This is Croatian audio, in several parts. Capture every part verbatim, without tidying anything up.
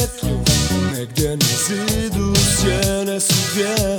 svjetlu, negdje na zidu sjene su dvije.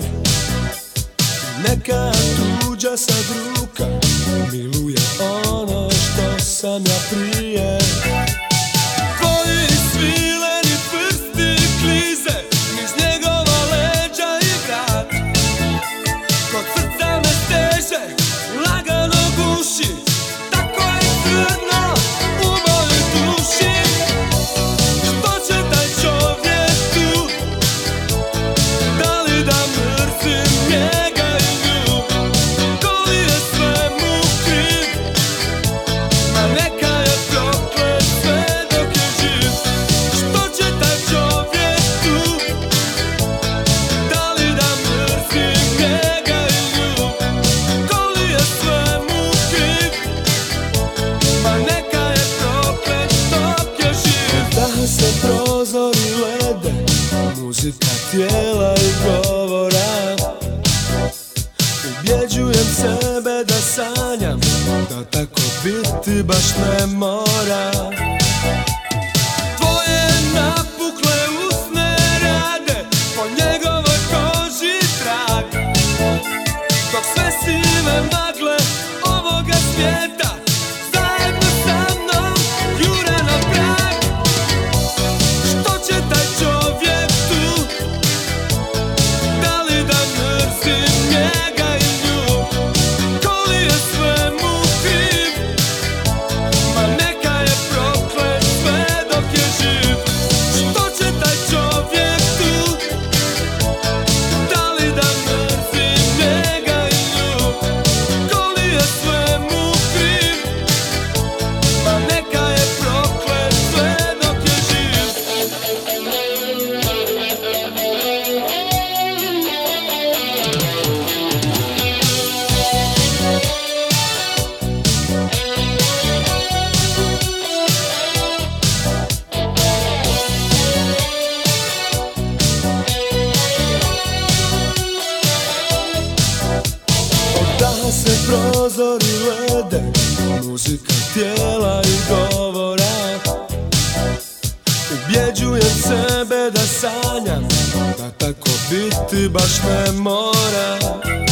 Neka tuđa sad ruka miluje ono što sam ja prije. Tvoji svileni prsti klize niz njegova leđa i vrat. Kod srca me steže, lagano guši, tako je crno u mojoj duši. Što će taj čovjek tu? Da li da mrzim njega i nju? Ko li je sve mu kriv? Ma neka je proklet sve dok je živ. Što će taj čovjek tu? Da li da mrzim njega i nju? Ko li je sve mu kriv? Ma neka je proklet dok je živ. Daha se prozori lede, muzika tijela i govora. Ubjeđujem sebe da sanjam, da tako biti baš ne mora. Tvoje napukle usne rade po njegovoj koži trag. Dok sve sive magle ovoga svijeta zajedno sa mnom jure na prag. Što će taj čovjek tu? Da li da mrzim njega i nju? Ko li je sve mu kriv? Ma neka je proklet sve dok je živ. Što će taj čovjek tu? Da li da mrzim njega i nju? Ko li je sve mu kriv? Ma neka je proklet sve dok je živ. Daha se prozori lede, muzika tijela i govora. Ubjeđujem sebe da sanjam, da tako biti baš ne mora.